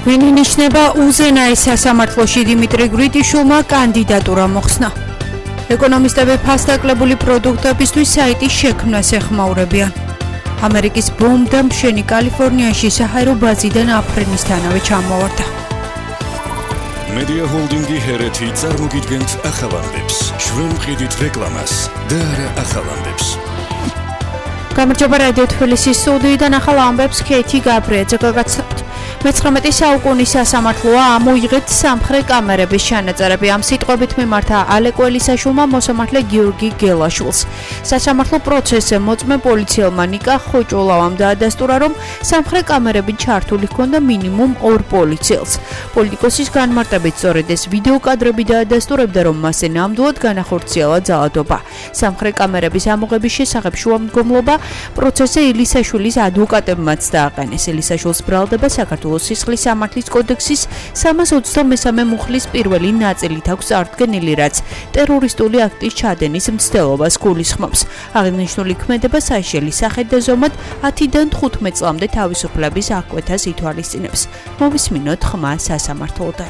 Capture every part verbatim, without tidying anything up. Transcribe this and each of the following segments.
ვინ ინიშნება უზენაეს სასამართლოში დიმიტრი გრიტიშვილმა კანდიდატურა მოხსნა. ეკონომისტები ფასდაკლებული პროდუქტებისთვის საიტის შექმნას ეხმაურებიან. ამერიკის ბომბდა მშენი კალიფორნიაში საჰაერო ბაზიდან აფრენისთანავე ჩამოვარდა. Media Holdingi ჰერეთი წარმოგიდგენთ ახალამდებს. ჩვენ მყიდით რეკლამას და არა ახალამდებს. გამარჯობა რადიო თბილისის სტუდიიდან ახალ ამბებს ქეთი გაბრიაძე გაგაცნობთ. მეცხრამეტი საუკუნის სასამართლოა ამოიღეთ სამხრე კამერების ჩანაწერები. ამ სიტყვებით მიმართა ალეკო ელისაშვილმა მოსამართლე გიორგი გელაშვილს. სასამართლო პროცესზე მოწმე პოლიციელმა ნიკა ხოჭოლავამ დაადასტურა, რომ სამხრე კამერები ჩართული ჰქონდა მინიმუმ ორ პოლიციელს. პოლიტიკოსის განმარტებით სწორედ ეს ვიდეო კადრები დაადასტურებდა, რომ მასზე ნამდვილად განახორციელა ძალადობა. სამხრე კამერების ამოღების შესახებ შუამდგომლობა პროცესზე ელისაშვილის ადვოკატებმაც დააყენეს. ელისაშვილს ბრალდება საქართველოს სისხლის სამართლის კოდექსის სამას ოცდამესამე მუხლის პირველი ნაწილით აქვს წარდგენილი, რაც ტერორისტული აქტის ჩადენის მცდელობას გულისხმობს. აღნიშნული ქმედება საშიელი სახით და ზომად ათიდან თხუთმეტ წლამდე თავისუფლების აღკვეთას ითვალისწინებს. მოვისმინოთ ხმა სასამართლოდან.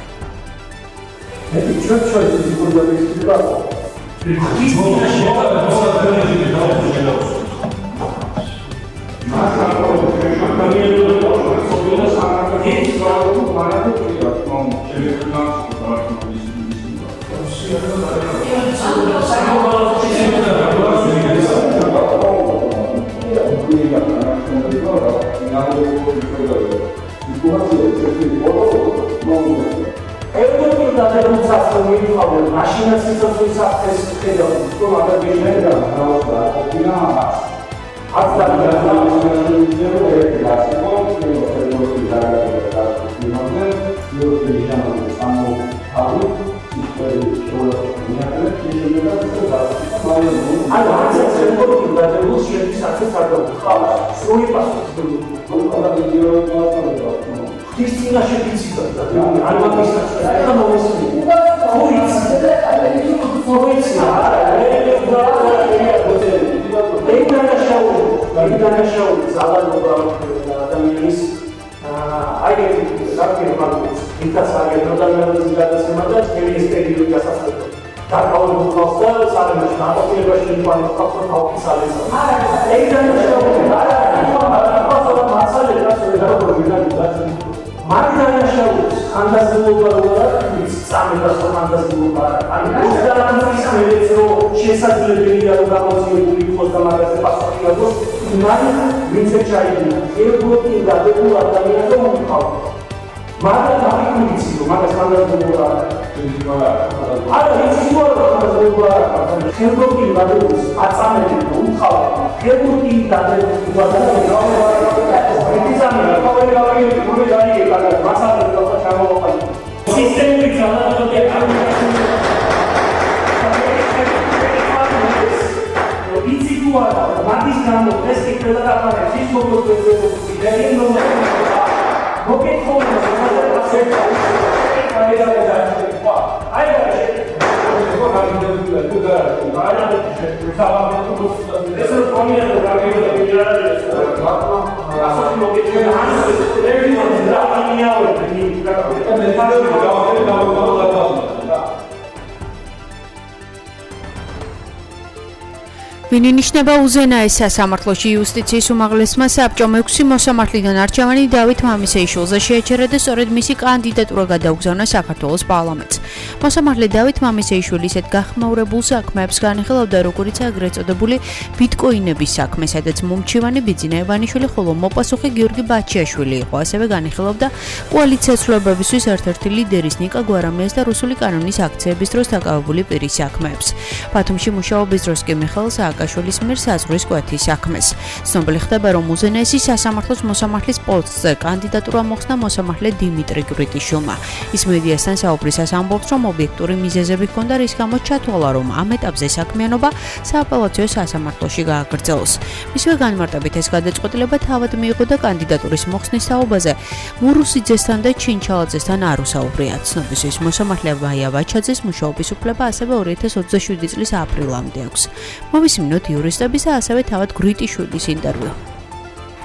ვინ ინიშნება უზენაეს სასამართლოში იუსტიციის უმაღლესმა საბჭომ ექვსი მოსამართლიდან არჩევანი დავით მამისეიშვილზე შეაჩერა და სწორედ მისი კანდიდატურა გადაუგზავნა საქართველოს პარლამენტს. მოსამართლე დავით მამისეიშვილი ისეთ გახმაურებულ საქმეებს განიხილავდა, როგორიც ეგრეთ წოდებული ბიტკოინების საქმე, სადაც მომჩივანი ბიძინა ივანიშვილი, ხოლო მოპასუხე გიორგი ბაჩიაშვილი იყო. ასევე განიხილავდა კოალიციას ცვლილებებისთვის ერთ-ერთი ლიდერის ნიკა გვარამიას და რუსული კანონის აქციების დროს დაკავებული პირის საქმეებს. ბათუმში მუშაობის დროს კი მიხეილ სააკაშვილის მიერ საზღვრის კვეთის საქმეს. ცნობილი ხდება, რომ უზენაესი სასამართლოს მოსამართლის პოსტზე კანდიდატურა მოხსნა მოსამართლე დიმიტრი გრიტიშვილმა. ის მედიასთან საუბრისას ამბობს, რომ ობიექტური მიზეზები ჰქონდა, რის გამოც ჩათვალა, რომ ამ ეტაპზე საქმიანობა სააპელაციო სასამართლოში გააგრძელოს. მისივე განმარტებით ეს გადაწყვეტილება თავად მიიღო და კანდიდატურის მოხსნის თაობაზე მურუსიძესთან და ჩინჩალაძესთან არ უსაუბრია. ცნობისთვის მოსამართლე ვაია ვაჩაძეს მუშაობის უფლება ასევე ორი ათას ოცდაშვიდი წლის აპრილამდე აქვს. მოვისმინოთ იურისტების და ასევე თავად გრიტიშვილის ინტერვიუ.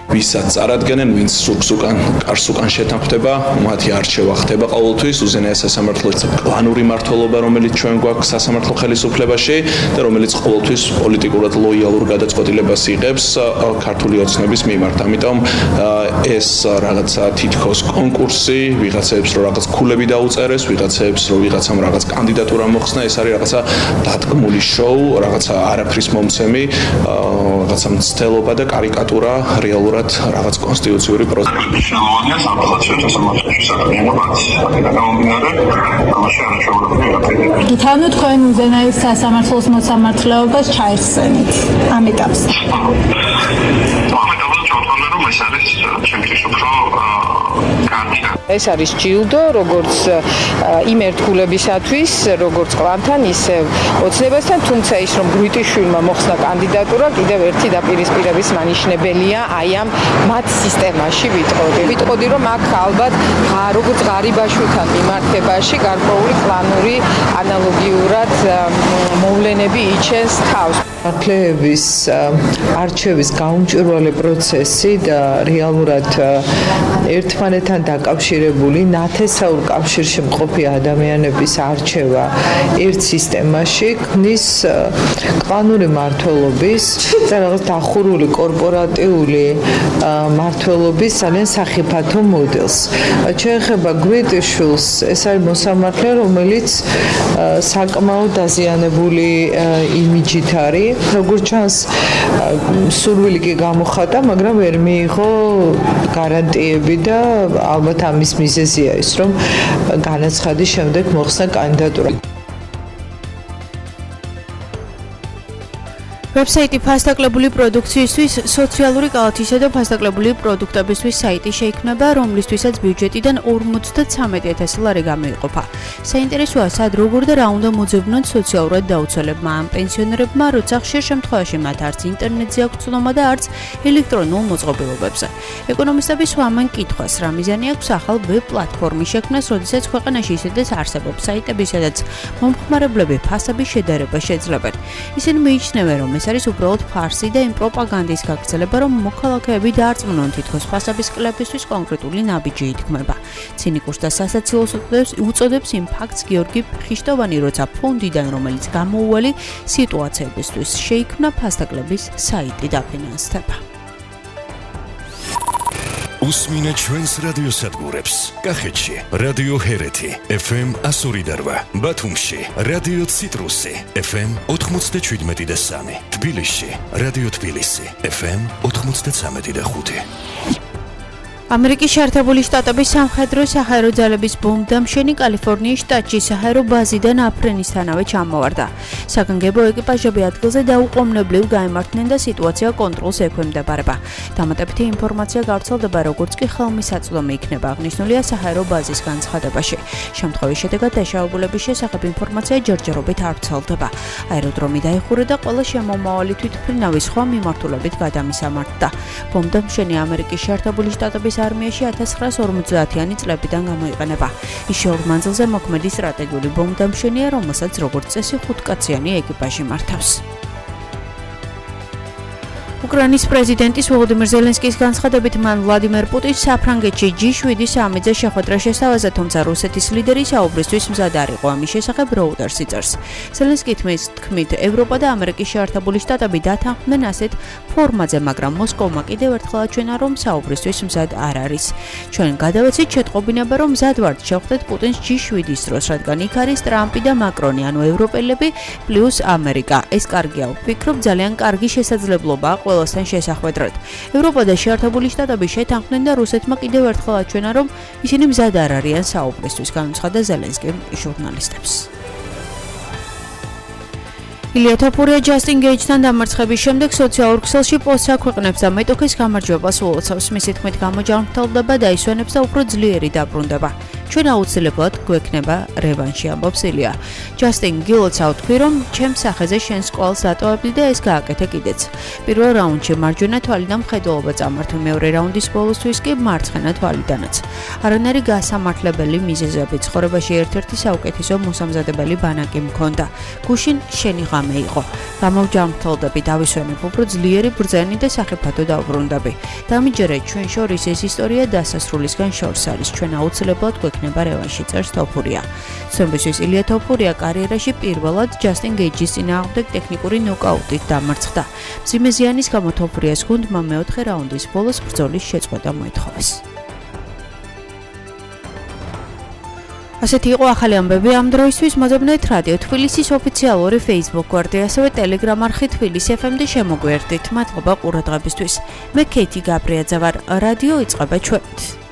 ვისაც წარადგენენ, ვინც სურს უკან კარს უკან შეთანხმდება, მათი არჩევა ხდება ყოველთვის უზენაეს სასამართლოს კლანური მმართველობა, რომელიც ჩვენ გვაქვს სასამართლო ხელისუფლებაში და რომელიც ყოველთვის პოლიტიკურად ლოიალურ გადაწყვეტილებას იღებს ქართული ოცნების მიმართ. ამიტომ ეს რაღაცა თითქოს კონკურსი, ვიღაცებს რო რაღაც ქულები დაუწერეს, ვიღაცებს რო ვიღაცამ რაღაც კანდიდატურა მოხსნა, ეს არის რაღაცა დადგმული შოუ, რაღაცა არაფრის მომცემი, რაღაცა მცდელობა და კარიკატურა რეალურად რაღაც კონსტიტუციური პროცესი. შემოვიდა სამართლებრივ სასამართლოში საქმიანობაც, აქედან გამომდინარე, ამაში არაჩვეულებრივია. ითანო თქვენ უზენაეს სასამართლოს მოსამართლეობას ჩაიხსენით ამ ეტაპზე. ამ ეტაპზე ჩვენთან რომ ეს არის ჩემთვის უფრო კარგი. ეს არის ჯილდო, როგორც იმ ერთგულებისათვის, როგორც კლანთან, ისე ოცნებასთან, თუმცა ის რომ გრიტიშვილმა მოხსნა კანდიდატურა, კიდევ ერთი დაპირისპირების მანიშნებელია აი ამ მათ სისტემაში ვიტყოდი. ვიტყოდი რომ აქ ალბათ როგორც ღარიბაშვილთან მიმართებაში გარკვეული კლანური ანალოგიურად მოვლენები იჩენს თავს. მართლეების არჩევის გაუმჭვირვალე პროცესი და რეალურად ერთმანეთთან დაკავშირებული ნათესაურ კავშირში მყოფი ადამიანების არჩევა ერთ სისტემაში ქმნის კლანური მმართველობის და რაღაც დახურული კორპორატიული მმართველობის ძალიან სახიფათო მოდელს. შეეხება გვიტიშვილს, ეს არის მოსამართლე, რომელიც საკმაოდ დაზიანებული იმიჯით არის. როგორც ჩანს, სურვილი კი გამოხატა, მაგრამ ვერ მიიღო გარანტიები და ალბათ ამის მიზეზია ის, რომ განაცხადის შემდეგ მოხსნა კანდიდატურა. ვებსაიტი ფასდაკლებული პროდუქციისთვის, სოციალური კალათისა და ფასდაკლებული პროდუქტებისთვის საიტი შეიქმნება, რომლისთვისაც ბიუჯეტიდან ორმოცდათრამეტი ათასი ლარი გამოიყოფა. საინტერესოა, სად როგორ და რა უნდა მოძებნონ სოციალურად დაუცველებმა ამ პენსიონერებმა, როცა ხშირ შემთხვევაში მათ არც ინტერნეტზე აქვს ცნობა და არც ელექტრონულ მოწყობილობებზე. ეკონომისტები სვამენ კითხვას, რა მიზანი აქვს ახალ ვებ პლატფორმის შექმნას, როდესაც ქვეყანაში ისედაც არსებობს საიტები, სადაც მომხმარებლები ფასების შედარებას შეძლებენ. ისინი მიიჩნევენ, რომ ეს არის უბრალოდ ფარსი და იმ პროპაგანდის გაგრძელება, რომ მოქალაქეები დაარწმუნონ თითქოს ფასების კლებისთვის კონკრეტული ნაბიჯი ითქმება. ცინიკურს და სასაცილოს უწოდებს იმ ფაქტს გიორგი ხიშტოვანი, როცა ფონდიდან, რომელიც გამოუვალი სიტუაციებისთვის შეიქმნა ფასდაკლების საიტი დაფინანსდება. უსმინე ჩვენს რადიოსადგურებს. კახეთში რადიო ჰერეთი ეფ ემ ასორი და რვა, ბათუმში რადიო ციტრუსი ეფ ემ ოთხმოცდაშვიდმეტი და სამი, თბილისში რადიო თბილისი ეფ ემ ოთხმოცდაცამეტი და ხუთი. ამერიკის შეერთებული შტატების სამხედრო საჰაერო ძალების ბომბდამშენი კალიფორნიის შტატში საჰაერო ბაზიდან აფრენისთანავე ჩამოვარდა. საგანგებო ეკიპაჟები ადგილზე დაუყოვნებლივ გაემართნენ და სიტუაცია კონტროლს ექვემდებარება. დამატებითი ინფორმაცია გავრცელდება, როგორც კი ხელმისაწვდომი იქნება აღნიშნულია საჰაერო ბაზის განცხადებაში. შემთხვევის შედეგად დაშავებულების შესახებ ინფორმაცია ჯერჯერობით არ ვრცელდება. აეროდრომი დაიხურა და ყველა შემომავალი თვითმფრინავის სხვა მიმართულებით გადამისამართდა. ბომბდამშენი ამერიკის შეერთებული შტატების არმიაში ათას ცხრაასი ორმოცდაათიანი წლებიდან გამოიყენება. ის შორ მანძილზე მოქმედი სტრატეგიული ბომბდამშენია, რომელსაც როგორც წესი ხუთკაციანი ეკიპაჟი მართავს. უკრაინის პრეზიდენტის ვოლოდიმირ ზელენსკის განცხადებით, მან ვლადიმერ პუტინს საფრანგეთში ჯი შვიდი სამიძე შეხვედრა შესთავაზა, თუმცა რუსეთის ლიდერი საუბრისთვის მზად არ იყო. ამის შესახებ როუტერსი წერს. ზელენსკი თქმით, ევროპა და ამერიკის შეერთებული შტატები დათანხმდნენ ასეთ ფორმაზე, მაგრამ მოსკოვმა კიდევ ერთხელ აჩვენა, რომ საუბრისთვის მზად არ არის. ჩვენ გადავეცით შეტყობინება, რომ მზად ვართ შევხვდეთ პუტინს ჯი შვიდის დროს, რადგან იქ არის ტრამპი და მაკრონი, ანუ ევროპელები პლუს ამერიკა. ეს კარგია, ვფიქრობ, ძალიან კარგი შესაძლებლობაა ყველასთან შესახვედრად. ევროპა და შეერთებული შტატები შეთანხმდნენ და რუსეთმა კიდევ ერთხელ აჩვენა, რომ ისინი მზად არ არიან საუბრისთვის, განუცხადა ზელენსკიმ ჟურნალისტებს. ილია თაფურია ჯასტინ გეიჯთან დამარცხების შემდეგ სოციალურ ქსელში პოსტს აქვეყნებს და მეტოქის გამარჯვებას უოლოცავს. მისი თქმით, გამოჯანმრთელდება და ისვენებს და უფრო ძლიერი დაბრუნდება. ჩვენ აუცილებლად გვექნება რევანში, ამბობს ილია. ჯასტინ გილოტს ავთქვი, რომ ჩემს სახეზე შენს კვალს დატოვებდი და ეს გააკეთე კიდეც. პირველ რაუნდში მარჯვენა თვალიდან მხედველობა წამართვი, მეორე რაუნდის ბოლოსთვის კი მარცხენა თვალიდანაც. არანაირი გასამართლებელი მიზეზები ცხოვრებაში ერთ-ერთი საუკეთესო მოსამზადებელი ბანაკი მქონდა. გუშინ შენი ღამე იყო. გამოვჯანმრთელდები, დავისვენებ, უფრო ძლიერი ბრძენი და სახიფათო დავბრუნდები. დამიჯერე, ჩვენ შორის ეს ისტორია დასასრულისგან შორს არის. ჩვენ აუცილებლად გვექნება რევანში, წერს თოფურია. ცნობისთვის ილია თოფურია კარიერაში პირველად ჯასტინ გეიჯის წინააღმდეგ ტექნიკური ნოკაუტით დამარცხდა. მძიმე ზიანის გამო თოფურიას გუნდმა მეოთხე რაუნდის ბოლოს ბრძოლის შეწყვეტა მოითხოვეს. ასეთი იყო ახალი ამბები ამ დროისთვის. მოძებნეთ რადიო თბილისის ოფიციალური Facebook გვერდი, ასევე Telegram არხი თბილისი ეფ ემ-ში შემოგვიერთდით. მადლობა ყურადღებისთვის. მე ქეითი გაბრიაძე ვარ. რადიო იწყება ჩვენით.